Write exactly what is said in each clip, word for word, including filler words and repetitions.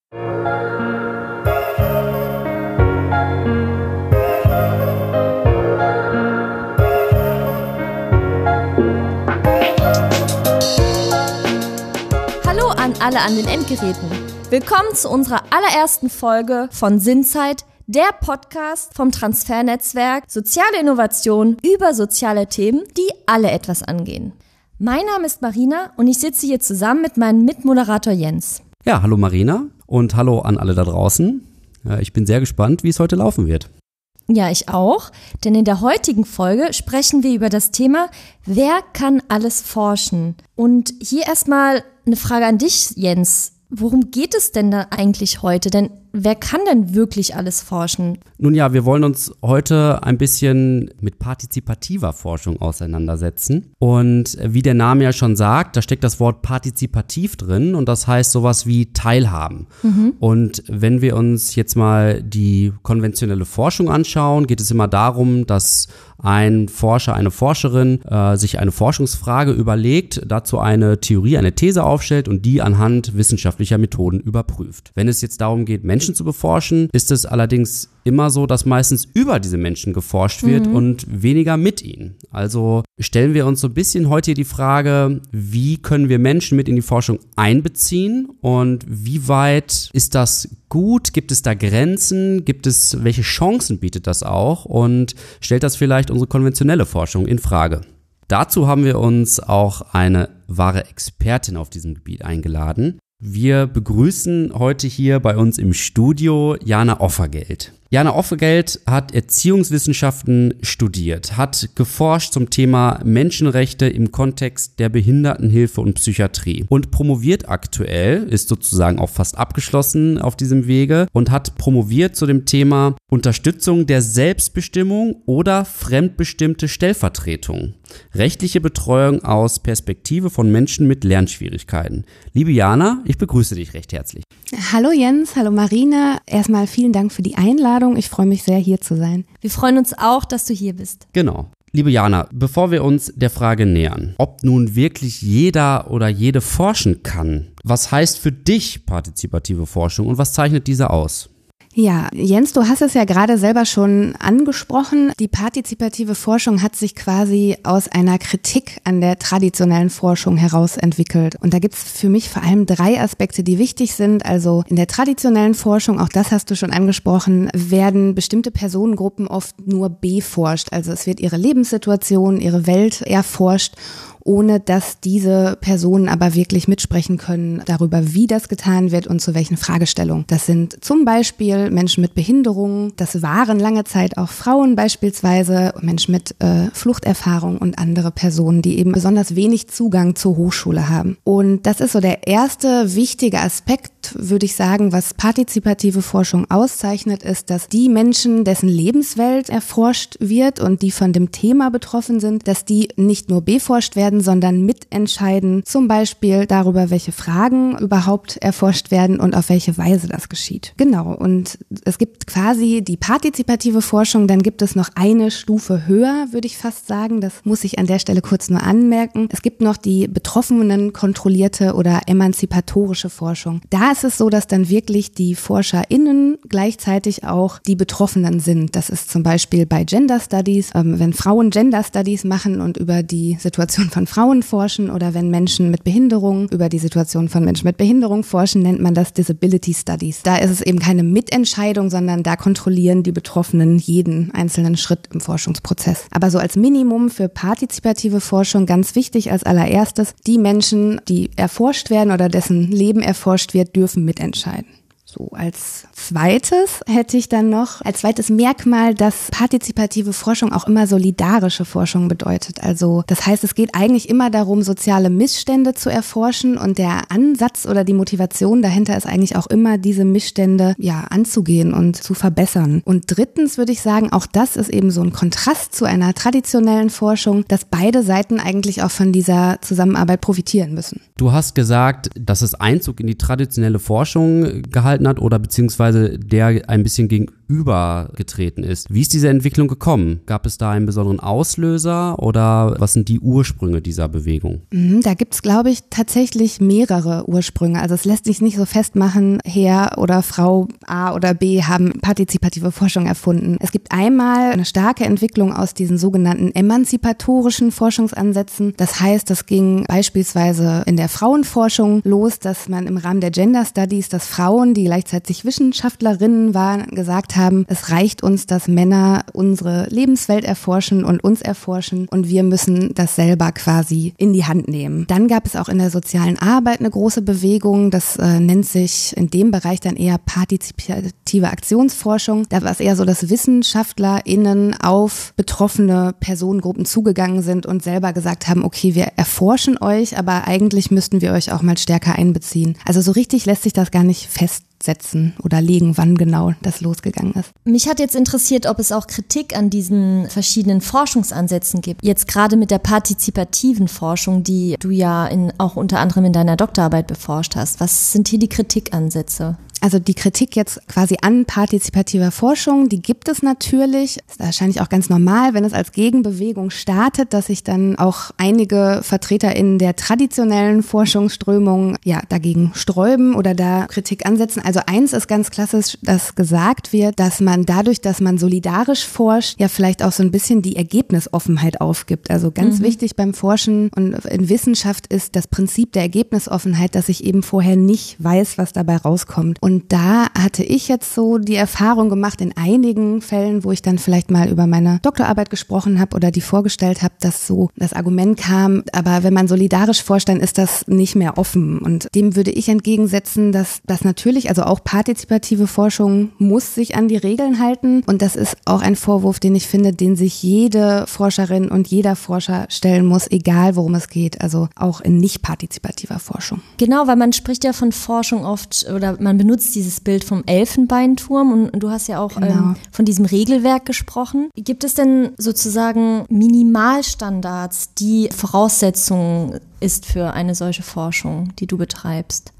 Hallo an alle an den Endgeräten. Willkommen zu unserer allerersten Folge von Sinnzeit, der Podcast vom Transfernetzwerk Soziale Innovation über soziale Themen, die alle etwas angehen. Mein Name ist Marina und ich sitze hier zusammen mit meinem Mitmoderator Jens. Ja, hallo Marina und hallo an alle da draußen. Ich bin sehr gespannt, wie es heute laufen wird. Ja, ich auch, denn in der heutigen Folge sprechen wir über das Thema, wer kann alles forschen? Und hier erstmal eine Frage an dich, Jens. Worum geht es denn da eigentlich heute? Denn wer kann denn wirklich alles forschen? Nun ja, wir wollen uns heute ein bisschen mit partizipativer Forschung auseinandersetzen. Und wie der Name ja schon sagt, da steckt das Wort partizipativ drin und das heißt sowas wie Teilhaben. Mhm. Und wenn wir uns jetzt mal die konventionelle Forschung anschauen, geht es immer darum, dass ein Forscher, eine Forscherin äh, sich eine Forschungsfrage überlegt, dazu eine Theorie, eine These aufstellt und die anhand wissenschaftlicher Methoden überprüft. Wenn es jetzt darum geht, Menschen zu beforschen, ist es allerdings immer so, dass meistens über diese Menschen geforscht wird mhm. und weniger mit ihnen. Also stellen wir uns so ein bisschen heute hier die Frage, wie können wir Menschen mit in die Forschung einbeziehen und wie weit ist das gut? Gibt es da Grenzen? Gibt es, welche Chancen bietet das auch? Und stellt das vielleicht unsere konventionelle Forschung in Frage? Dazu haben wir uns auch eine wahre Expertin auf diesem Gebiet eingeladen. Wir begrüßen heute hier bei uns im Studio Jana Offergeld. Jana Offergeld hat Erziehungswissenschaften studiert, hat geforscht zum Thema Menschenrechte im Kontext der Behindertenhilfe und Psychiatrie und promoviert aktuell, ist sozusagen auch fast abgeschlossen auf diesem Wege und hat promoviert zu dem Thema Unterstützung der Selbstbestimmung oder fremdbestimmte Stellvertretung. Rechtliche Betreuung aus Perspektive von Menschen mit Lernschwierigkeiten. Liebe Jana, ich begrüße dich recht herzlich. Hallo Jens, hallo Marina. Erstmal vielen Dank für die Einladung. Ich freue mich sehr, hier zu sein. Wir freuen uns auch, dass du hier bist. Genau. Liebe Jana, bevor wir uns der Frage nähern, ob nun wirklich jeder oder jede forschen kann, was heißt für dich partizipative Forschung und was zeichnet diese aus? Ja, Jens, du hast es ja gerade selber schon angesprochen. Die partizipative Forschung hat sich quasi aus einer Kritik an der traditionellen Forschung heraus entwickelt. Und da gibt's für mich vor allem drei Aspekte, die wichtig sind. Also in der traditionellen Forschung, auch das hast du schon angesprochen, werden bestimmte Personengruppen oft nur beforscht. Also es wird ihre Lebenssituation, ihre Welt erforscht, ohne dass diese Personen aber wirklich mitsprechen können darüber, wie das getan wird und zu welchen Fragestellungen. Das sind zum Beispiel Menschen mit Behinderungen, das waren lange Zeit auch Frauen beispielsweise, Menschen mit äh, Fluchterfahrung und andere Personen, die eben besonders wenig Zugang zur Hochschule haben. Und das ist so der erste wichtige Aspekt, würde ich sagen, was partizipative Forschung auszeichnet, ist, dass die Menschen, dessen Lebenswelt erforscht wird und die von dem Thema betroffen sind, dass die nicht nur beforscht werden, sondern mitentscheiden, zum Beispiel darüber, welche Fragen überhaupt erforscht werden und auf welche Weise das geschieht. Genau, und es gibt quasi die partizipative Forschung, dann gibt es noch eine Stufe höher, würde ich fast sagen, das muss ich an der Stelle kurz nur anmerken. Es gibt noch die betroffenen kontrollierte oder emanzipatorische Forschung. Da ist es so, dass dann wirklich die ForscherInnen gleichzeitig auch die Betroffenen sind. Das ist zum Beispiel bei Gender Studies, ähm, wenn Frauen Gender Studies machen und über die Situation von Frauen forschen oder wenn Menschen mit Behinderung über die Situation von Menschen mit Behinderung forschen, nennt man das Disability Studies. Da ist es eben keine Mitentscheidung, sondern da kontrollieren die Betroffenen jeden einzelnen Schritt im Forschungsprozess. Aber so als Minimum für partizipative Forschung ganz wichtig als allererstes, die Menschen, die erforscht werden oder dessen Leben erforscht wird, dürfen mitentscheiden. So, als zweites hätte ich dann noch, als zweites Merkmal, dass partizipative Forschung auch immer solidarische Forschung bedeutet. Also das heißt, es geht eigentlich immer darum, soziale Missstände zu erforschen und der Ansatz oder die Motivation dahinter ist eigentlich auch immer, diese Missstände ja anzugehen und zu verbessern. Und drittens würde ich sagen, auch das ist eben so ein Kontrast zu einer traditionellen Forschung, dass beide Seiten eigentlich auch von dieser Zusammenarbeit profitieren müssen. Du hast gesagt, dass es Einzug in die traditionelle Forschung gehalten hat oder beziehungsweise der ein bisschen gegen, übergetreten ist. Wie ist diese Entwicklung gekommen? Gab es da einen besonderen Auslöser oder was sind die Ursprünge dieser Bewegung? Da gibt es, glaube ich, tatsächlich mehrere Ursprünge. Also es lässt sich nicht so festmachen, Herr oder Frau A oder B haben partizipative Forschung erfunden. Es gibt einmal eine starke Entwicklung aus diesen sogenannten emanzipatorischen Forschungsansätzen. Das heißt, das ging beispielsweise in der Frauenforschung los, dass man im Rahmen der Gender Studies, dass Frauen, die gleichzeitig Wissenschaftlerinnen waren, gesagt haben, es reicht uns, dass Männer unsere Lebenswelt erforschen und uns erforschen und wir müssen das selber quasi in die Hand nehmen. Dann gab es auch in der sozialen Arbeit eine große Bewegung, das äh, nennt sich in dem Bereich dann eher partizipative Aktionsforschung. Da war es eher so, dass WissenschaftlerInnen auf betroffene Personengruppen zugegangen sind und selber gesagt haben, okay, wir erforschen euch, aber eigentlich müssten wir euch auch mal stärker einbeziehen. Also so richtig lässt sich das gar nicht festsetzen oder legen, wann genau das losgegangen ist. Mich hat jetzt interessiert, ob es auch Kritik an diesen verschiedenen Forschungsansätzen gibt. Jetzt gerade mit der partizipativen Forschung, die du ja in, auch unter anderem in deiner Doktorarbeit beforscht hast. Was sind hier die Kritikansätze? Also die Kritik jetzt quasi an partizipativer Forschung, die gibt es natürlich. Ist wahrscheinlich auch ganz normal, wenn es als Gegenbewegung startet, dass sich dann auch einige VertreterInnen der traditionellen Forschungsströmung ja dagegen sträuben oder da Kritik ansetzen. Also eins ist ganz klassisch, dass gesagt wird, dass man dadurch, dass man solidarisch forscht, ja vielleicht auch so ein bisschen die Ergebnisoffenheit aufgibt. Also ganz mhm. wichtig beim Forschen und in Wissenschaft ist das Prinzip der Ergebnisoffenheit, dass ich eben vorher nicht weiß, was dabei rauskommt. Und Und da hatte ich jetzt so die Erfahrung gemacht in einigen Fällen, wo ich dann vielleicht mal über meine Doktorarbeit gesprochen habe oder die vorgestellt habe, dass so das Argument kam, aber wenn man solidarisch forscht, dann ist das nicht mehr offen. Und dem würde ich entgegensetzen, dass das natürlich, also auch partizipative Forschung muss sich an die Regeln halten. Und das ist auch ein Vorwurf, den ich finde, den sich jede Forscherin und jeder Forscher stellen muss, egal worum es geht, also auch in nicht partizipativer Forschung. Genau, weil man spricht ja von Forschung oft oder man benutzt dieses Bild vom Elfenbeinturm und du hast ja auch genau. ähm, von diesem Regelwerk gesprochen. Gibt es denn sozusagen Minimalstandards, die Voraussetzung ist für eine solche Forschung, die du betreibst?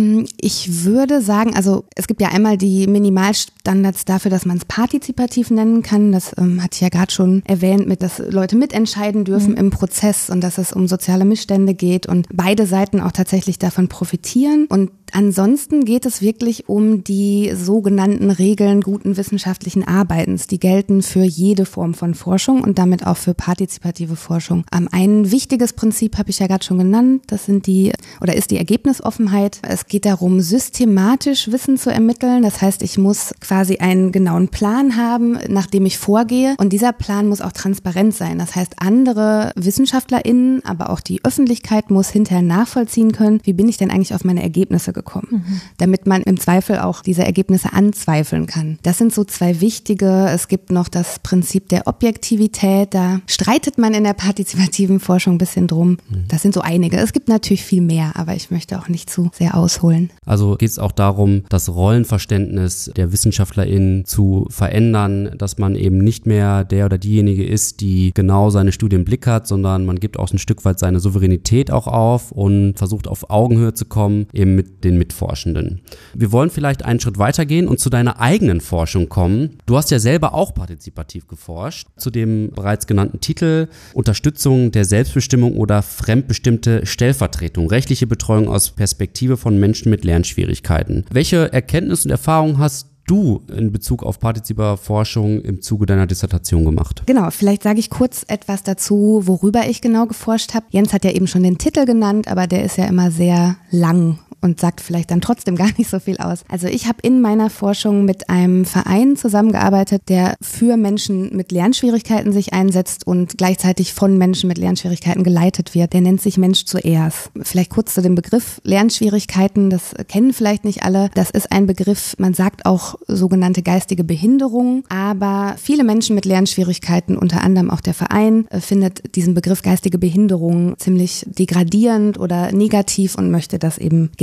Ich würde sagen, also es gibt ja einmal die Minimalstandards dafür, dass man es partizipativ nennen kann. Das ähm, hatte ich ja gerade schon erwähnt, mit, dass Leute mitentscheiden dürfen mhm. im Prozess und dass es um soziale Missstände geht und beide Seiten auch tatsächlich davon profitieren. Und ansonsten geht es wirklich um die sogenannten Regeln guten wissenschaftlichen Arbeitens. Die gelten für jede Form von Forschung und damit auch für partizipative Forschung. Ähm, ein wichtiges Prinzip habe ich ja gerade schon genannt. Das sind die oder ist die Ergebnisoffenheit. Es geht darum, systematisch Wissen zu ermitteln. Das heißt, ich muss quasi einen genauen Plan haben, nach dem ich vorgehe. Und dieser Plan muss auch transparent sein. Das heißt, andere WissenschaftlerInnen, aber auch die Öffentlichkeit muss hinterher nachvollziehen können, wie bin ich denn eigentlich auf meine Ergebnisse gekommen, mhm. damit man im Zweifel auch diese Ergebnisse anzweifeln kann. Das sind so zwei wichtige. Es gibt noch das Prinzip der Objektivität. Da streitet man in der partizipativen Forschung ein bisschen drum. Mhm. Das sind so einige. Es gibt natürlich viel mehr, aber ich möchte auch nicht zu sehr ausholen. Also geht es auch darum, das Rollenverständnis der WissenschaftlerInnen zu verändern, dass man eben nicht mehr der oder diejenige ist, die genau seine Studie im Blick hat, sondern man gibt auch ein Stück weit seine Souveränität auch auf und versucht auf Augenhöhe zu kommen, eben mit den Mitforschenden. Wir wollen vielleicht einen Schritt weitergehen und zu deiner eigenen Forschung kommen. Du hast ja selber auch partizipativ geforscht, zu dem bereits genannten Titel Unterstützung der Selbstbestimmung oder fremdbestimmte Stellvertretung, rechtliche Betreuung aus Perspektive von Menschen mit Lernschwierigkeiten. Welche Erkenntnisse und Erfahrungen hast du in Bezug auf partizipative Forschung im Zuge deiner Dissertation gemacht? Genau, vielleicht sage ich kurz etwas dazu, worüber ich genau geforscht habe. Jens hat ja eben schon den Titel genannt, aber der ist ja immer sehr lang und sagt vielleicht dann trotzdem gar nicht so viel aus. Also ich habe in meiner Forschung mit einem Verein zusammengearbeitet, der für Menschen mit Lernschwierigkeiten sich einsetzt und gleichzeitig von Menschen mit Lernschwierigkeiten geleitet wird. Der nennt sich Mensch zuerst. Vielleicht kurz zu dem Begriff Lernschwierigkeiten, das kennen vielleicht nicht alle. Das ist ein Begriff, man sagt auch sogenannte geistige Behinderung, aber viele Menschen mit Lernschwierigkeiten, unter anderem auch der Verein, findet diesen Begriff geistige Behinderung ziemlich degradierend oder negativ und möchte das eben gerne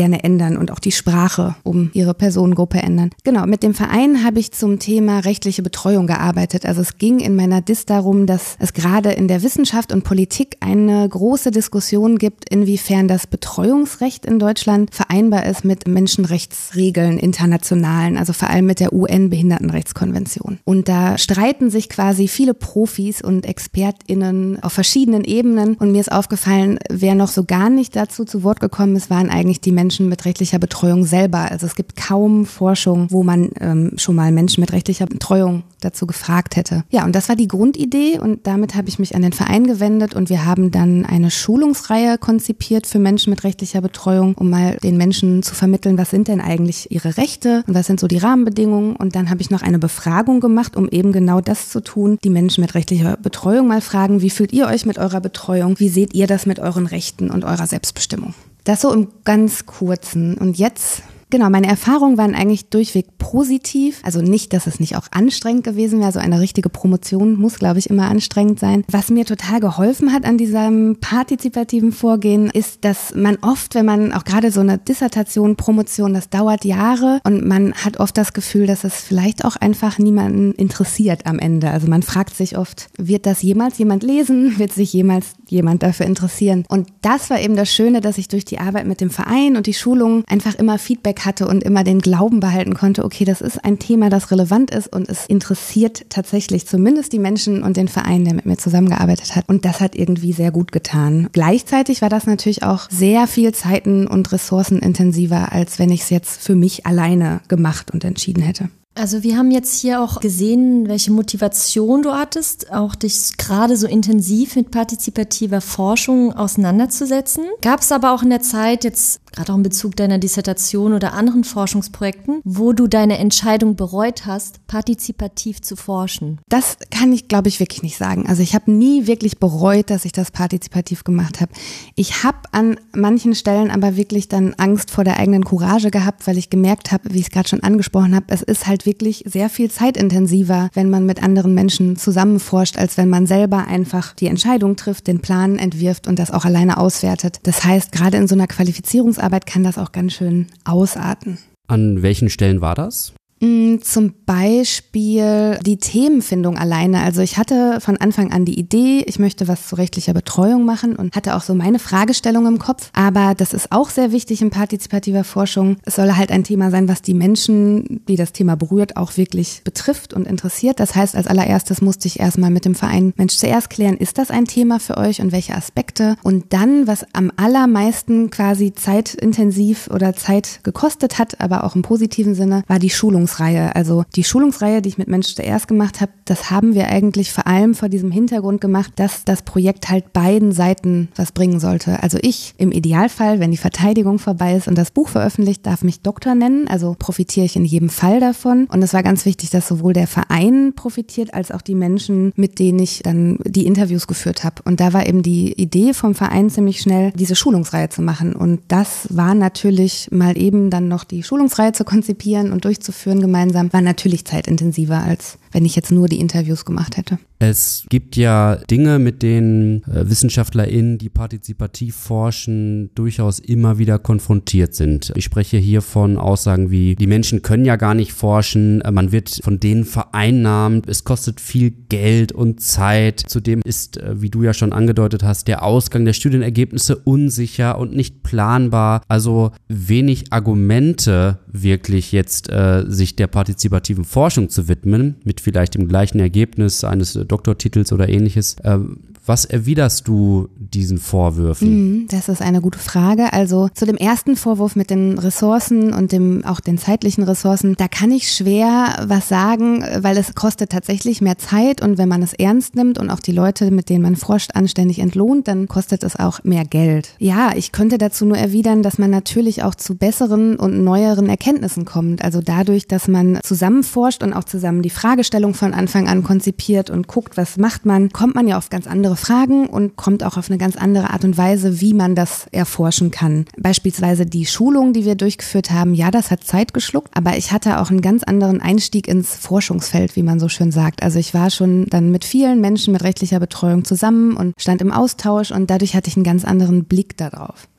gerne ändern und auch die Sprache um ihre Personengruppe ändern. Genau, mit dem Verein habe ich zum Thema rechtliche Betreuung gearbeitet. Also es ging in meiner Dis darum, dass es gerade in der Wissenschaft und Politik eine große Diskussion gibt, inwiefern das Betreuungsrecht in Deutschland vereinbar ist mit Menschenrechtsregeln internationalen, also vor allem mit der U N-Behindertenrechtskonvention. Und da streiten sich quasi viele Profis und ExpertInnen auf verschiedenen Ebenen. Und mir ist aufgefallen, wer noch so gar nicht dazu zu Wort gekommen ist, waren eigentlich die Menschen mit rechtlicher Betreuung selber. Also es gibt kaum Forschung, wo man ähm, schon mal Menschen mit rechtlicher Betreuung dazu gefragt hätte. Ja, und das war die Grundidee und damit habe ich mich an den Verein gewendet und wir haben dann eine Schulungsreihe konzipiert für Menschen mit rechtlicher Betreuung, um mal den Menschen zu vermitteln, was sind denn eigentlich ihre Rechte und was sind so die Rahmenbedingungen. Und dann habe ich noch eine Befragung gemacht, um eben genau das zu tun, die Menschen mit rechtlicher Betreuung mal fragen, wie fühlt ihr euch mit eurer Betreuung, wie seht ihr das mit euren Rechten und eurer Selbstbestimmung? Das so im ganz Kurzen. Und jetzt... Genau, meine Erfahrungen waren eigentlich durchweg positiv. Also nicht, dass es nicht auch anstrengend gewesen wäre. So eine richtige Promotion muss, glaube ich, immer anstrengend sein. Was mir total geholfen hat an diesem partizipativen Vorgehen, ist, dass man oft, wenn man auch gerade so eine Dissertation, Promotion, das dauert Jahre und man hat oft das Gefühl, dass es vielleicht auch einfach niemanden interessiert am Ende. Also man fragt sich oft, wird das jemals jemand lesen? Wird sich jemals jemand dafür interessieren? Und das war eben das Schöne, dass ich durch die Arbeit mit dem Verein und die Schulungen einfach immer Feedback hatte und immer den Glauben behalten konnte, okay, das ist ein Thema, das relevant ist und es interessiert tatsächlich zumindest die Menschen und den Verein, der mit mir zusammengearbeitet hat. Und das hat irgendwie sehr gut getan. Gleichzeitig war das natürlich auch sehr viel zeiten- und ressourcenintensiver, als wenn ich es jetzt für mich alleine gemacht und entschieden hätte. Also wir haben jetzt hier auch gesehen, welche Motivation du hattest, auch dich gerade so intensiv mit partizipativer Forschung auseinanderzusetzen. Gab es aber auch in der Zeit jetzt, gerade auch in Bezug deiner Dissertation oder anderen Forschungsprojekten, wo du deine Entscheidung bereut hast, partizipativ zu forschen? Das kann ich, glaube ich, wirklich nicht sagen. Also ich habe nie wirklich bereut, dass ich das partizipativ gemacht habe. Ich habe an manchen Stellen aber wirklich dann Angst vor der eigenen Courage gehabt, weil ich gemerkt habe, wie ich es gerade schon angesprochen habe, es ist halt wirklich sehr viel zeitintensiver, wenn man mit anderen Menschen zusammenforscht, als wenn man selber einfach die Entscheidung trifft, den Plan entwirft und das auch alleine auswertet. Das heißt, gerade in so einer Qualifizierungsarbeit kann das auch ganz schön ausarten. An welchen Stellen war das? Zum Beispiel die Themenfindung alleine. Also ich hatte von Anfang an die Idee, ich möchte was zu rechtlicher Betreuung machen und hatte auch so meine Fragestellung im Kopf. Aber das ist auch sehr wichtig in partizipativer Forschung. Es soll halt ein Thema sein, was die Menschen, die das Thema berührt, auch wirklich betrifft und interessiert. Das heißt, als allererstes musste ich erstmal mit dem Verein Mensch zuerst klären, ist das ein Thema für euch und welche Aspekte? Und dann, was am allermeisten quasi zeitintensiv oder Zeit gekostet hat, aber auch im positiven Sinne, war die Schulung. Also die Schulungsreihe, die ich mit Mensch zuerst gemacht habe, das haben wir eigentlich vor allem vor diesem Hintergrund gemacht, dass das Projekt halt beiden Seiten was bringen sollte. Also ich im Idealfall, wenn die Verteidigung vorbei ist und das Buch veröffentlicht, darf mich Doktor nennen, also profitiere ich in jedem Fall davon. Und es war ganz wichtig, dass sowohl der Verein profitiert, als auch die Menschen, mit denen ich dann die Interviews geführt habe. Und da war eben die Idee vom Verein ziemlich schnell, diese Schulungsreihe zu machen. Und das war natürlich mal eben dann noch die Schulungsreihe zu konzipieren und durchzuführen gemeinsam, war natürlich zeitintensiver, als wenn ich jetzt nur die Interviews gemacht hätte. Es gibt ja Dinge, mit denen äh, WissenschaftlerInnen, die partizipativ forschen, durchaus immer wieder konfrontiert sind. Ich spreche hier von Aussagen wie, die Menschen können ja gar nicht forschen, äh, man wird von denen vereinnahmt, es kostet viel Geld und Zeit. Zudem ist, äh, wie du ja schon angedeutet hast, der Ausgang der Studienergebnisse unsicher und nicht planbar. Also wenig Argumente, wirklich jetzt äh, sich der partizipativen Forschung zu widmen, mit vielleicht dem gleichen Ergebnis eines Doktortitels oder ähnliches. Ähm, was erwiderst du diesen Vorwürfen? Das ist eine gute Frage. Also zu dem ersten Vorwurf mit den Ressourcen und dem auch den zeitlichen Ressourcen, da kann ich schwer was sagen, weil es kostet tatsächlich mehr Zeit und wenn man es ernst nimmt und auch die Leute, mit denen man forscht, anständig entlohnt, dann kostet es auch mehr Geld. Ja, ich könnte dazu nur erwidern, dass man natürlich auch zu besseren und neueren Erkenntnissen kommt. Also dadurch, dass man zusammen forscht und auch zusammen die Fragestellung von Anfang an konzipiert und guckt, was macht man, kommt man ja auf ganz andere Fragen und kommt auch auf eine ganz andere Art und Weise, wie man das erforschen kann. Beispielsweise die Schulung, die wir durchgeführt haben, ja, das hat Zeit geschluckt, aber ich hatte auch einen ganz anderen Einstieg ins Forschungsfeld, wie man so schön sagt. Also ich war schon dann mit vielen Menschen mit rechtlicher Betreuung zusammen und stand im Austausch und dadurch hatte ich einen ganz anderen Blick darauf.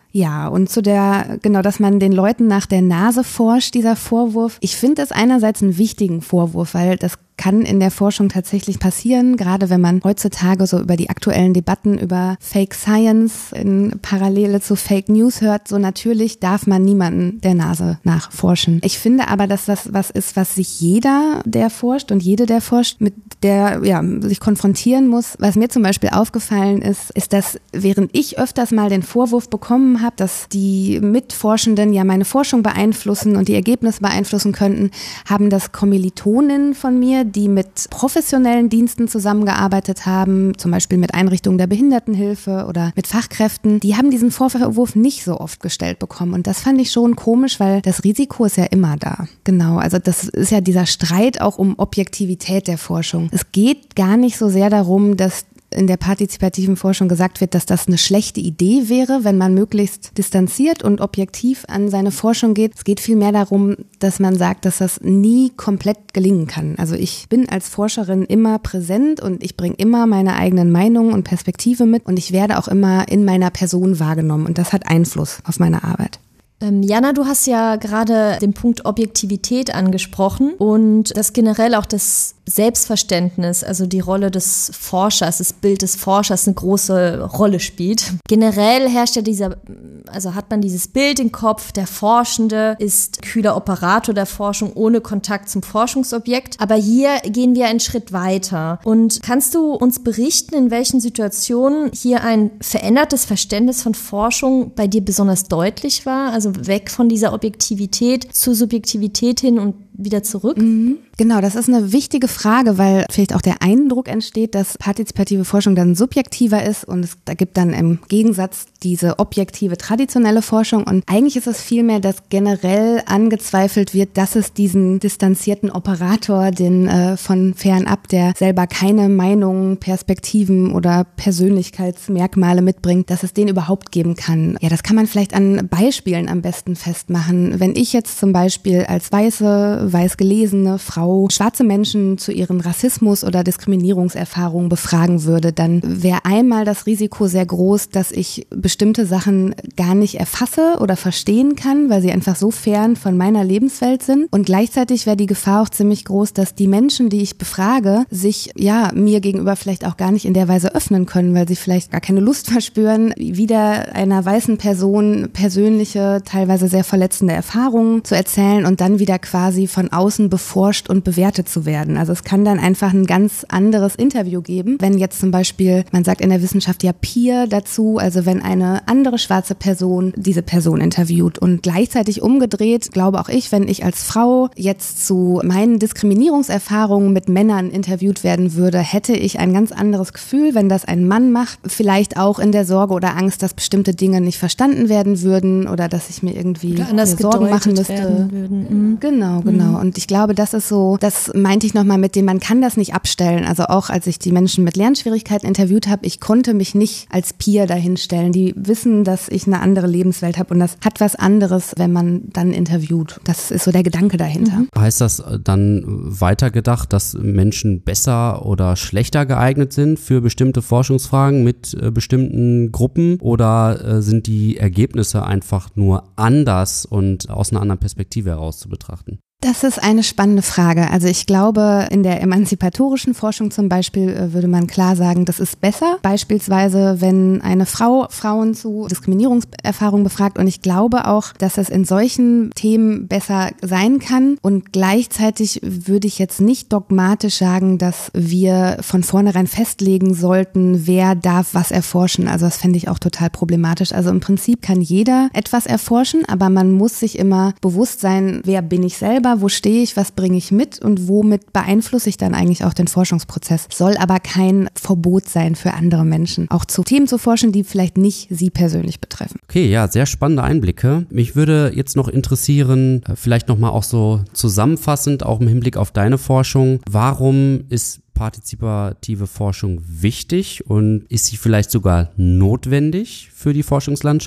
Ja, und zu der, genau, dass man den Leuten nach der Nase forscht, dieser Vorwurf. Ich finde das einerseits einen wichtigen Vorwurf, weil das kann in der Forschung tatsächlich passieren, gerade wenn man heutzutage so über die aktuellen Debatten über Fake Science in Parallele zu Fake News hört, so natürlich darf man niemanden der Nase nachforschen. Ich finde aber, dass das was ist, was sich jeder, der forscht und jede, der forscht, mit der ja sich konfrontieren muss. Was mir zum Beispiel aufgefallen ist, ist, dass während ich öfters mal den Vorwurf bekommen habe, dass die Mitforschenden ja meine Forschung beeinflussen und die Ergebnisse beeinflussen könnten, haben das Kommilitoninnen von mir, die mit professionellen Diensten zusammengearbeitet haben, zum Beispiel mit Einrichtungen der Behindertenhilfe oder mit Fachkräften, die haben diesen Vorwurf nicht so oft gestellt bekommen. Und das fand ich schon komisch, weil das Risiko ist ja immer da. Genau, also das ist ja dieser Streit auch um Objektivität der Forschung. Es geht gar nicht so sehr darum, dass in der partizipativen Forschung gesagt wird, dass das eine schlechte Idee wäre, wenn man möglichst distanziert und objektiv an seine Forschung geht. Es geht vielmehr darum, dass man sagt, dass das nie komplett gelingen kann. Also ich bin als Forscherin immer präsent und ich bringe immer meine eigenen Meinungen und Perspektive mit und ich werde auch immer in meiner Person wahrgenommen und das hat Einfluss auf meine Arbeit. Ähm, Jana, du hast ja gerade den Punkt Objektivität angesprochen und das generell auch das Selbstverständnis, also die Rolle des Forschers, das Bild des Forschers eine große Rolle spielt. Generell herrscht ja dieser, also hat man dieses Bild im Kopf, der Forschende ist kühler Operator der Forschung ohne Kontakt zum Forschungsobjekt. Aber hier gehen wir einen Schritt weiter. Und kannst du uns berichten, in welchen Situationen hier ein verändertes Verständnis von Forschung bei dir besonders deutlich war? Also weg von dieser Objektivität zur Subjektivität hin und wieder zurück? Mhm. Genau, das ist eine wichtige Frage, weil vielleicht auch der Eindruck entsteht, dass partizipative Forschung dann subjektiver ist und es da gibt dann im Gegensatz diese objektive traditionelle Forschung und eigentlich ist es vielmehr, dass generell angezweifelt wird, dass es diesen distanzierten Operator, den äh, von fernab, der selber keine Meinungen, Perspektiven oder Persönlichkeitsmerkmale mitbringt, dass es den überhaupt geben kann. Ja, das kann man vielleicht an Beispielen am besten festmachen. Wenn ich jetzt zum Beispiel als weiße, weiß gelesene Frau schwarze Menschen zu ihren Rassismus- oder Diskriminierungserfahrungen befragen würde, dann wäre einmal das Risiko sehr groß, dass ich bestimmte Sachen gar nicht erfasse oder verstehen kann, weil sie einfach so fern von meiner Lebenswelt sind. Und gleichzeitig wäre die Gefahr auch ziemlich groß, dass die Menschen, die ich befrage, sich ja mir gegenüber vielleicht auch gar nicht in der Weise öffnen können, weil sie vielleicht gar keine Lust verspüren, wieder einer weißen Person persönliche, teilweise sehr verletzende Erfahrungen zu erzählen und dann wieder quasi von außen beforscht und bewertet zu werden. Also es kann dann einfach ein ganz anderes Interview geben. Wenn jetzt zum Beispiel, man sagt in der Wissenschaft ja Peer dazu, also wenn eine andere schwarze Person diese Person interviewt und gleichzeitig umgedreht, glaube auch ich, wenn ich als Frau jetzt zu meinen Diskriminierungserfahrungen mit Männern interviewt werden würde, hätte ich ein ganz anderes Gefühl, wenn das ein Mann macht, vielleicht auch in der Sorge oder Angst, dass bestimmte Dinge nicht verstanden werden würden oder dass ich mir irgendwie Sorgen machen müsste. Mhm. Genau, genau. Mhm. Und ich glaube, das ist so, das meinte ich nochmal mit dem, man kann das nicht abstellen. Also auch als ich die Menschen mit Lernschwierigkeiten interviewt habe, ich konnte mich nicht als Peer dahinstellen. Die wissen, dass ich eine andere Lebenswelt habe und das hat was anderes, wenn man dann interviewt. Das ist so der Gedanke dahinter. Mhm. Heißt das dann weitergedacht, dass Menschen besser oder schlechter geeignet sind für bestimmte Forschungsfragen mit äh, bestimmten Gruppen oder äh, sind die Ergebnisse einfach nur anders und aus einer anderen Perspektive heraus zu betrachten? Das ist eine spannende Frage. Also ich glaube, in der emanzipatorischen Forschung zum Beispiel würde man klar sagen, das ist besser. Beispielsweise, wenn eine Frau Frauen zu Diskriminierungserfahrungen befragt. Und ich glaube auch, dass es in solchen Themen besser sein kann. Und gleichzeitig würde ich jetzt nicht dogmatisch sagen, dass wir von vornherein festlegen sollten, wer darf was erforschen. Also das fände ich auch total problematisch. Also im Prinzip kann jeder etwas erforschen, aber man muss sich immer bewusst sein, wer bin ich selber, wo stehe ich, was bringe ich mit und womit beeinflusse ich dann eigentlich auch den Forschungsprozess. Soll aber kein Verbot sein für andere Menschen, auch zu Themen zu forschen, die vielleicht nicht sie persönlich betreffen. Okay, ja, sehr spannende Einblicke. Mich würde jetzt noch interessieren, vielleicht nochmal auch so zusammenfassend, auch im Hinblick auf deine Forschung, warum ist partizipative Forschung wichtig und ist sie vielleicht sogar notwendig für die Forschungslandschaft?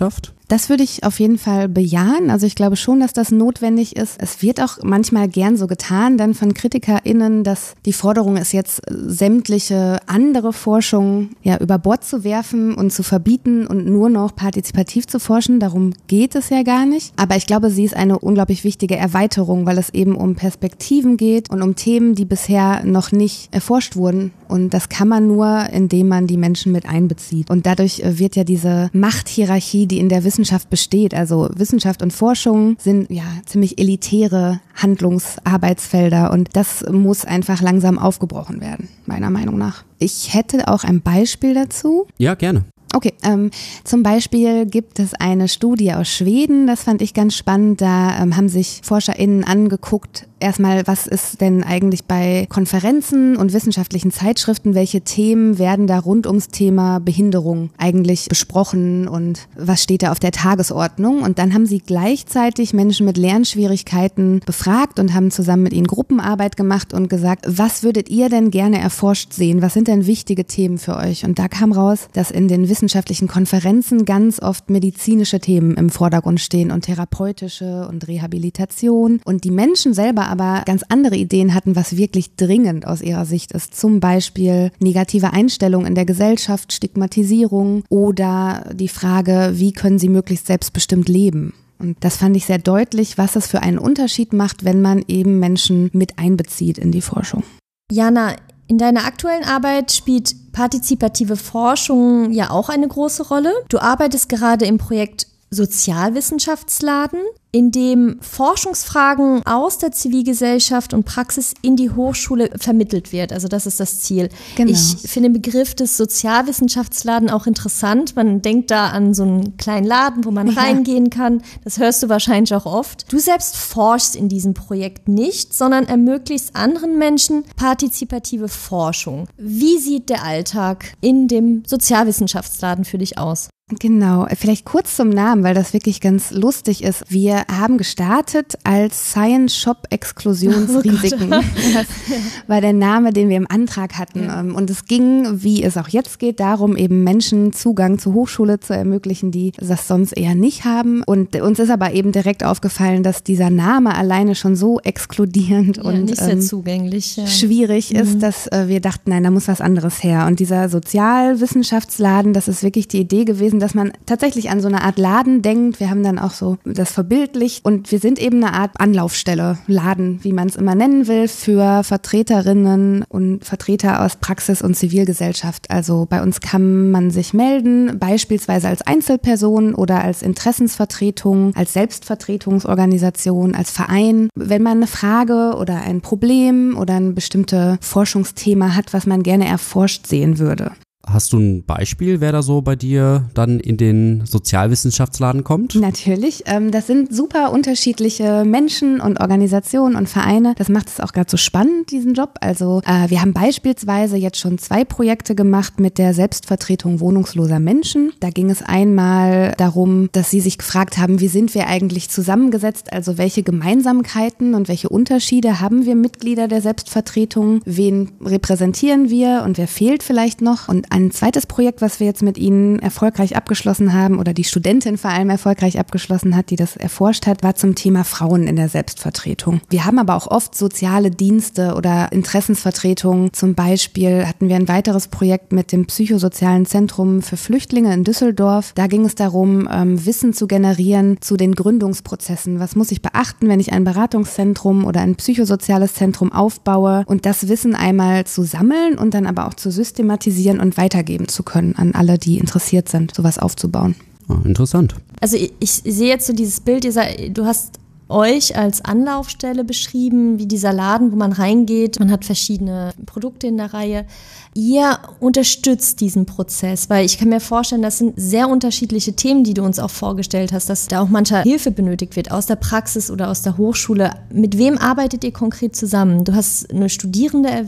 Das würde ich auf jeden Fall bejahen. Also ich glaube schon, dass das notwendig ist. Es wird auch manchmal gern so getan, dann von KritikerInnen, dass die Forderung ist jetzt, sämtliche andere Forschung ja über Bord zu werfen und zu verbieten und nur noch partizipativ zu forschen. Darum geht es ja gar nicht. Aber ich glaube, sie ist eine unglaublich wichtige Erweiterung, weil es eben um Perspektiven geht und um Themen, die bisher noch nicht erforscht wurden. Und das kann man nur, indem man die Menschen mit einbezieht. Und dadurch wird ja diese Machthierarchie, die in der Wissenschaft besteht, also Wissenschaft und Forschung sind ja ziemlich elitäre Handlungsarbeitsfelder und das muss einfach langsam aufgebrochen werden, meiner Meinung nach. Ich hätte auch ein Beispiel dazu. Ja, gerne. Okay, ähm, zum Beispiel gibt es eine Studie aus Schweden, das fand ich ganz spannend, da ähm, haben sich ForscherInnen angeguckt, erstmal, was ist denn eigentlich bei Konferenzen und wissenschaftlichen Zeitschriften, welche Themen werden da rund ums Thema Behinderung eigentlich besprochen und was steht da auf der Tagesordnung? Und dann haben sie gleichzeitig Menschen mit Lernschwierigkeiten befragt und haben zusammen mit ihnen Gruppenarbeit gemacht und gesagt, was würdet ihr denn gerne erforscht sehen? Was sind denn wichtige Themen für euch? Und da kam raus, dass in den wissenschaftlichen Konferenzen ganz oft medizinische Themen im Vordergrund stehen und therapeutische und Rehabilitation und die Menschen selber aber ganz andere Ideen hatten, was wirklich dringend aus ihrer Sicht ist. Zum Beispiel negative Einstellung in der Gesellschaft, Stigmatisierung oder die Frage, wie können sie möglichst selbstbestimmt leben? Und das fand ich sehr deutlich, was es für einen Unterschied macht, wenn man eben Menschen mit einbezieht in die Forschung. Jana, in deiner aktuellen Arbeit spielt partizipative Forschung ja auch eine große Rolle. Du arbeitest gerade im Projekt Sozialwissenschaftsladen, in dem Forschungsfragen aus der Zivilgesellschaft und Praxis in die Hochschule vermittelt wird. Also das ist das Ziel. Genau. Ich finde den Begriff des Sozialwissenschaftsladen auch interessant. Man denkt da an so einen kleinen Laden, wo man ja. reingehen kann. Das hörst du wahrscheinlich auch oft. Du selbst forschst in diesem Projekt nicht, sondern ermöglichst anderen Menschen partizipative Forschung. Wie sieht der Alltag in dem Sozialwissenschaftsladen für dich aus? Genau, vielleicht kurz zum Namen, weil das wirklich ganz lustig ist. Wir haben gestartet als Science Shop Exklusionsrisiken. Oh das war der Name, den wir im Antrag hatten. Ja. Und es ging, wie es auch jetzt geht, darum, eben Menschen Zugang zur Hochschule zu ermöglichen, die das sonst eher nicht haben. Und uns ist aber eben direkt aufgefallen, dass dieser Name alleine schon so exkludierend ja, und nicht sehr ähm, zugänglich, ja. schwierig mhm. ist, dass äh, wir dachten, nein, da muss was anderes her. Und dieser Sozialwissenschaftsladen, das ist wirklich die Idee gewesen, dass man tatsächlich an so eine Art Laden denkt. Wir haben dann auch so das verbildlicht und wir sind eben eine Art Anlaufstelle, Laden, wie man es immer nennen will, für Vertreterinnen und Vertreter aus Praxis und Zivilgesellschaft. Also bei uns kann man sich melden, beispielsweise als Einzelperson oder als Interessensvertretung, als Selbstvertretungsorganisation, als Verein. Wenn man eine Frage oder ein Problem oder ein bestimmtes Forschungsthema hat, was man gerne erforscht sehen würde. Hast du ein Beispiel, wer da so bei dir dann in den Sozialwissenschaftsladen kommt? Natürlich. Ähm, das sind super unterschiedliche Menschen und Organisationen und Vereine. Das macht es auch gerade so spannend, diesen Job. Also äh, wir haben beispielsweise jetzt schon zwei Projekte gemacht mit der Selbstvertretung wohnungsloser Menschen. Da ging es einmal darum, dass sie sich gefragt haben, wie sind wir eigentlich zusammengesetzt? Also welche Gemeinsamkeiten und welche Unterschiede haben wir Mitglieder der Selbstvertretung? Wen repräsentieren wir und wer fehlt vielleicht noch? Und ein zweites Projekt, was wir jetzt mit Ihnen erfolgreich abgeschlossen haben oder die Studentin vor allem erfolgreich abgeschlossen hat, die das erforscht hat, war zum Thema Frauen in der Selbstvertretung. Wir haben aber auch oft soziale Dienste oder Interessensvertretungen. Zum Beispiel hatten wir ein weiteres Projekt mit dem Psychosozialen Zentrum für Flüchtlinge in Düsseldorf. Da ging es darum, Wissen zu generieren zu den Gründungsprozessen. Was muss ich beachten, wenn ich ein Beratungszentrum oder ein psychosoziales Zentrum aufbaue und das Wissen einmal zu sammeln und dann aber auch zu systematisieren und weitergeben zu können an alle, die interessiert sind, sowas aufzubauen. Ah, interessant. Also ich, ich sehe jetzt so dieses Bild, dieser, du hast euch als Anlaufstelle beschrieben, wie dieser Laden, wo man reingeht. Man hat verschiedene Produkte in der Reihe. Ihr unterstützt diesen Prozess, weil ich kann mir vorstellen, das sind sehr unterschiedliche Themen, die du uns auch vorgestellt hast, dass da auch mancher Hilfe benötigt wird, aus der Praxis oder aus der Hochschule. Mit wem arbeitet ihr konkret zusammen? Du hast eine Studierende erwähnt.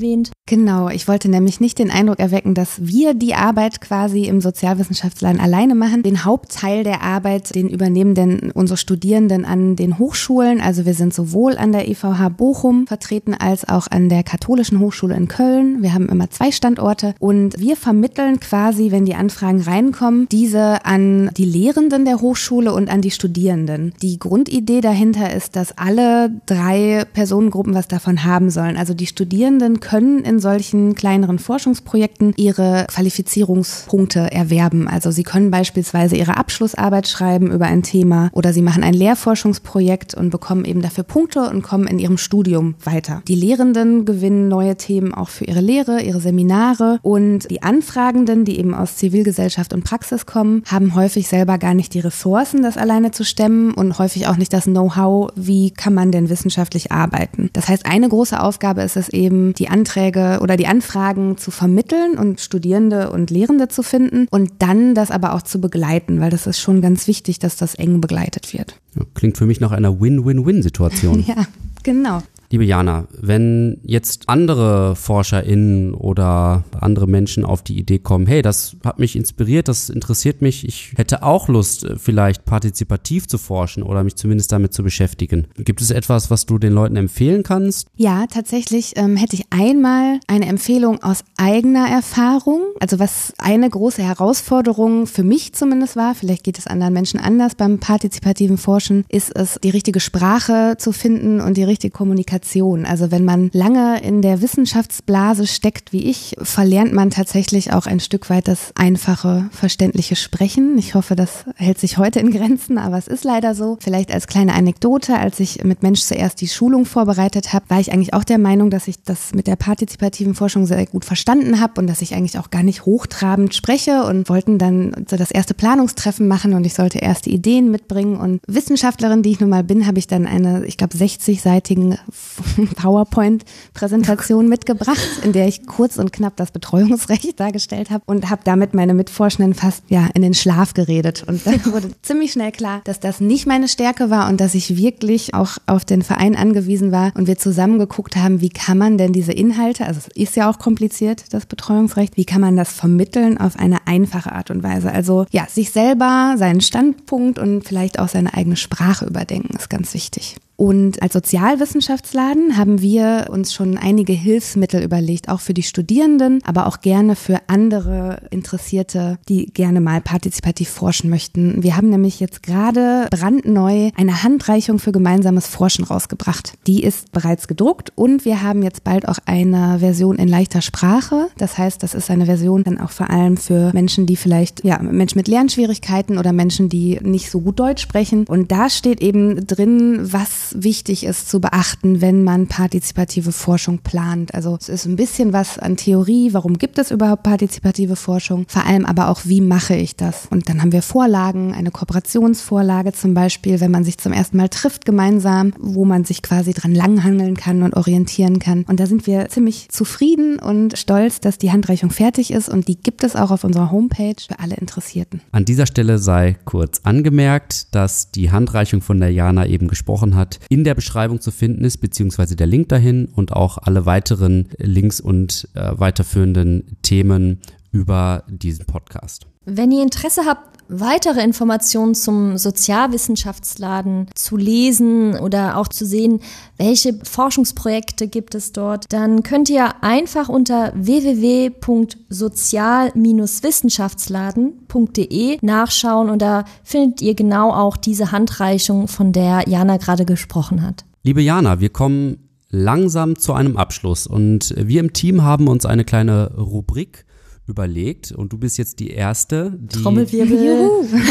Genau, ich wollte nämlich nicht den Eindruck erwecken, dass wir die Arbeit quasi im Sozialwissenschaftsladen alleine machen. Den Hauptteil der Arbeit, den übernehmen denn unsere Studierenden an den Hochschulen. Also wir sind sowohl an der E V H Bochum vertreten als auch an der Katholischen Hochschule in Köln. Wir haben immer zwei Standorte und wir vermitteln quasi, wenn die Anfragen reinkommen, diese an die Lehrenden der Hochschule und an die Studierenden. Die Grundidee dahinter ist, dass alle drei Personengruppen was davon haben sollen. Also die Studierenden können in in solchen kleineren Forschungsprojekten ihre Qualifizierungspunkte erwerben. Also sie können beispielsweise ihre Abschlussarbeit schreiben über ein Thema oder sie machen ein Lehrforschungsprojekt und bekommen eben dafür Punkte und kommen in ihrem Studium weiter. Die Lehrenden gewinnen neue Themen auch für ihre Lehre, ihre Seminare und die Anfragenden, die eben aus Zivilgesellschaft und Praxis kommen, haben häufig selber gar nicht die Ressourcen, das alleine zu stemmen und häufig auch nicht das Know-how, wie kann man denn wissenschaftlich arbeiten. Das heißt, eine große Aufgabe ist es eben, die Anträge oder die Anfragen zu vermitteln und Studierende und Lehrende zu finden und dann das aber auch zu begleiten, weil das ist schon ganz wichtig, dass das eng begleitet wird. Ja, klingt für mich nach einer Win-Win-Win-Situation. Ja, genau. Liebe Jana, wenn jetzt andere ForscherInnen oder andere Menschen auf die Idee kommen, hey, das hat mich inspiriert, das interessiert mich, ich hätte auch Lust, vielleicht partizipativ zu forschen oder mich zumindest damit zu beschäftigen. Gibt es etwas, was du den Leuten empfehlen kannst? Ja, tatsächlich ähm, hätte ich einmal eine Empfehlung aus eigener Erfahrung. Also was eine große Herausforderung für mich zumindest war, vielleicht geht es anderen Menschen anders beim partizipativen Forschen, ist es, die richtige Sprache zu finden und die richtige Kommunikation. Also wenn man lange in der Wissenschaftsblase steckt wie ich, verlernt man tatsächlich auch ein Stück weit das einfache, verständliche Sprechen. Ich hoffe, das hält sich heute in Grenzen, aber es ist leider so. Vielleicht als kleine Anekdote, als ich mit Mensch zuerst die Schulung vorbereitet habe, war ich eigentlich auch der Meinung, dass ich das mit der partizipativen Forschung sehr gut verstanden habe und dass ich eigentlich auch gar nicht hochtrabend spreche und wollten dann so das erste Planungstreffen machen und ich sollte erste Ideen mitbringen und Wissenschaftlerin, die ich nun mal bin, habe ich dann eine, ich glaube, sechzig-seitigen PowerPoint-Präsentation mitgebracht, in der ich kurz und knapp das Betreuungsrecht dargestellt habe und habe damit meine Mitforschenden fast ja in den Schlaf geredet. Und dann wurde ziemlich schnell klar, dass das nicht meine Stärke war und dass ich wirklich auch auf den Verein angewiesen war und wir zusammen geguckt haben, wie kann man denn diese Inhalte, also es ist ja auch kompliziert, das Betreuungsrecht, wie kann man das vermitteln auf eine einfache Art und Weise. Also ja, sich selber, seinen Standpunkt und vielleicht auch seine eigene Sprache überdenken, ist ganz wichtig. Und als Sozialwissenschaftsladen haben wir uns schon einige Hilfsmittel überlegt, auch für die Studierenden, aber auch gerne für andere Interessierte, die gerne mal partizipativ forschen möchten. Wir haben nämlich jetzt gerade brandneu eine Handreichung für gemeinsames Forschen rausgebracht. Die ist bereits gedruckt und wir haben jetzt bald auch eine Version in leichter Sprache. Das heißt, das ist eine Version dann auch vor allem für Menschen, die vielleicht, ja, Menschen mit Lernschwierigkeiten oder Menschen, die nicht so gut Deutsch sprechen. Und da steht eben drin, was wichtig ist zu beachten, wenn man partizipative Forschung plant. Also es ist ein bisschen was an Theorie, warum gibt es überhaupt partizipative Forschung, vor allem aber auch, wie mache ich das? Und dann haben wir Vorlagen, eine Kooperationsvorlage zum Beispiel, wenn man sich zum ersten Mal trifft gemeinsam, wo man sich quasi dran langhangeln kann und orientieren kann. Und da sind wir ziemlich zufrieden und stolz, dass die Handreichung fertig ist und die gibt es auch auf unserer Homepage für alle Interessierten. An dieser Stelle sei kurz angemerkt, dass die Handreichung, von der Jana eben gesprochen hat, in der Beschreibung zu finden ist, beziehungsweise der Link dahin und auch alle weiteren Links und äh, weiterführenden Themen über diesen Podcast. Wenn ihr Interesse habt, weitere Informationen zum Sozialwissenschaftsladen zu lesen oder auch zu sehen, welche Forschungsprojekte gibt es dort, dann könnt ihr einfach unter w w w punkt sozial Bindestrich wissenschaftsladen punkt d e nachschauen und da findet ihr genau auch diese Handreichung, von der Jana gerade gesprochen hat. Liebe Jana, wir kommen langsam zu einem Abschluss und wir im Team haben uns eine kleine Rubrik überlegt und du bist jetzt die Erste, die, Trommelwirbel.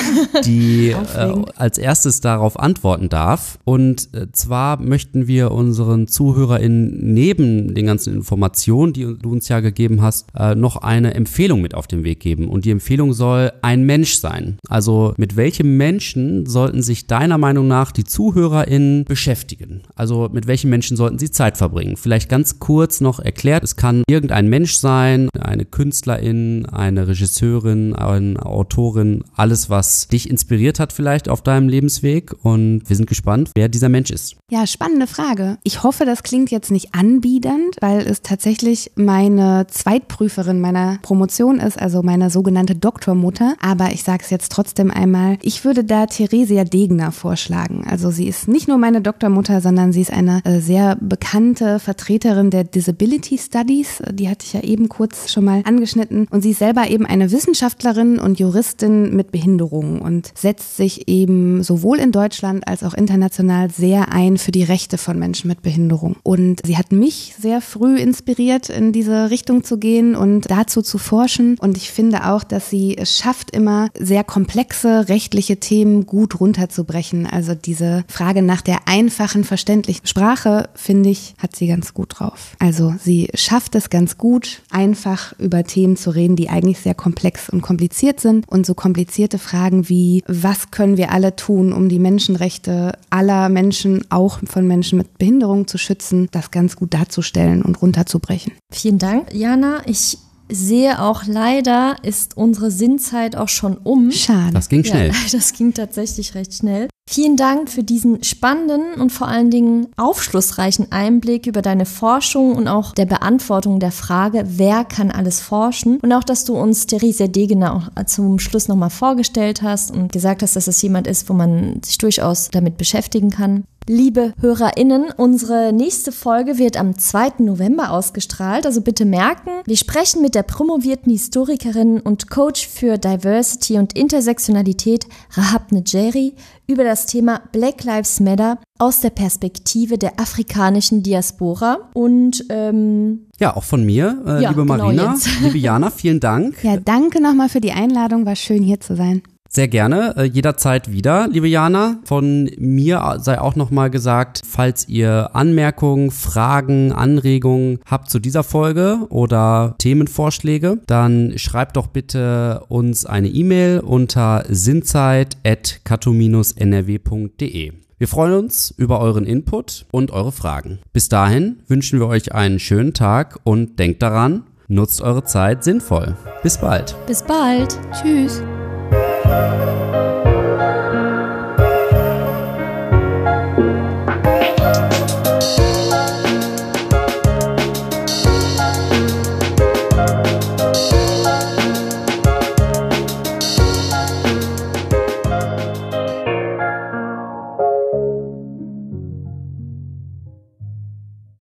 die äh, als erstes darauf antworten darf. Und äh, zwar möchten wir unseren ZuhörerInnen neben den ganzen Informationen, die du uns ja gegeben hast, äh, noch eine Empfehlung mit auf den Weg geben. Und die Empfehlung soll ein Mensch sein. Also mit welchem Menschen sollten sich deiner Meinung nach die ZuhörerInnen beschäftigen? Also mit welchen Menschen sollten sie Zeit verbringen? Vielleicht ganz kurz noch erklärt, es kann irgendein Mensch sein, eine Künstlerin, Autorin, eine Regisseurin, eine Autorin, alles, was dich inspiriert hat vielleicht auf deinem Lebensweg. Und wir sind gespannt, wer dieser Mensch ist. Ja, spannende Frage. Ich hoffe, das klingt jetzt nicht anbiedernd, weil es tatsächlich meine Zweitprüferin meiner Promotion ist, also meine sogenannte Doktormutter. Aber ich sage es jetzt trotzdem einmal, ich würde da Theresia Degener vorschlagen. Also sie ist nicht nur meine Doktormutter, sondern sie ist eine äh, sehr bekannte Vertreterin der Disability Studies. Die hatte ich ja eben kurz schon mal angeschnitten. Und sie ist selber eben eine Wissenschaftlerin und Juristin mit Behinderung und setzt sich eben sowohl in Deutschland als auch international sehr ein für die Rechte von Menschen mit Behinderung. Und sie hat mich sehr früh inspiriert, in diese Richtung zu gehen und dazu zu forschen. Und ich finde auch, dass sie es schafft, immer sehr komplexe rechtliche Themen gut runterzubrechen. Also diese Frage nach der einfachen, verständlichen Sprache, finde ich, hat sie ganz gut drauf. Also sie schafft es ganz gut, einfach über Themen zu reden, die eigentlich sehr komplex und kompliziert sind. Und so komplizierte Fragen wie, was können wir alle tun, um die Menschenrechte aller Menschen, auch von Menschen mit Behinderung zu schützen, das ganz gut darzustellen und runterzubrechen. Vielen Dank, Jana. Ich sehe auch, leider ist unsere Sinnzeit auch schon um. Schade. Das ging schnell. Ja, das ging tatsächlich recht schnell. Vielen Dank für diesen spannenden und vor allen Dingen aufschlussreichen Einblick über deine Forschung und auch der Beantwortung der Frage, wer kann alles forschen? Und auch, dass du uns Theresia Degener auch zum Schluss nochmal vorgestellt hast und gesagt hast, dass es jemand ist, wo man sich durchaus damit beschäftigen kann. Liebe HörerInnen, unsere nächste Folge wird am zweiten November ausgestrahlt, also bitte merken, wir sprechen mit der promovierten Historikerin und Coach für Diversity und Intersektionalität Rahab Nedjeri über das Thema Black Lives Matter aus der Perspektive der afrikanischen Diaspora. Und ähm, ja, auch von mir, äh, ja, liebe genau Marina, jetzt. liebe Jana, vielen Dank. Ja, danke nochmal für die Einladung, war schön hier zu sein. Sehr gerne, äh, jederzeit wieder, liebe Jana. Von mir sei auch nochmal gesagt, falls ihr Anmerkungen, Fragen, Anregungen habt zu dieser Folge oder Themenvorschläge, dann schreibt doch bitte uns eine E-Mail unter sinnzeit at kato Bindestrich n r w punkt d e. Wir freuen uns über euren Input und eure Fragen. Bis dahin wünschen wir euch einen schönen Tag und denkt daran, nutzt eure Zeit sinnvoll. Bis bald. bis bald. Tschüss. Thank you.